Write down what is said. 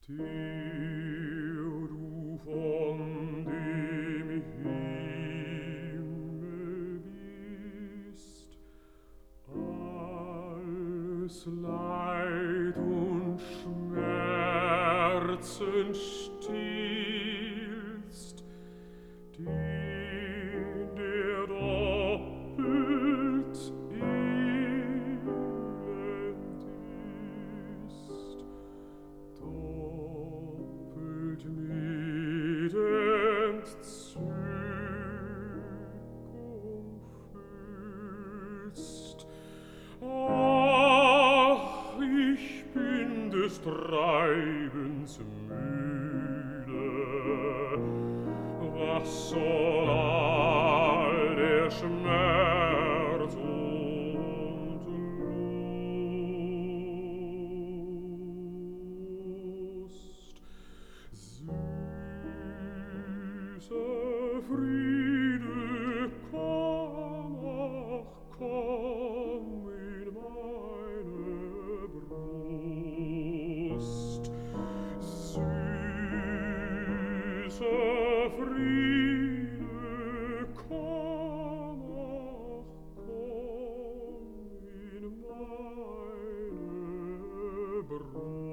Der du von dem Himmel bist, alles Leid und Schmerzen stillst, den der doppelt elend ist, doppelt mit Entzückung füllst. Ach, ich bin des Treibens müde. Was soll all der Schmerz und Lust? Süßer Friede, komm, ach, komm in meine Brust. Süßer Friede, komm, ach, komm in meine Brust.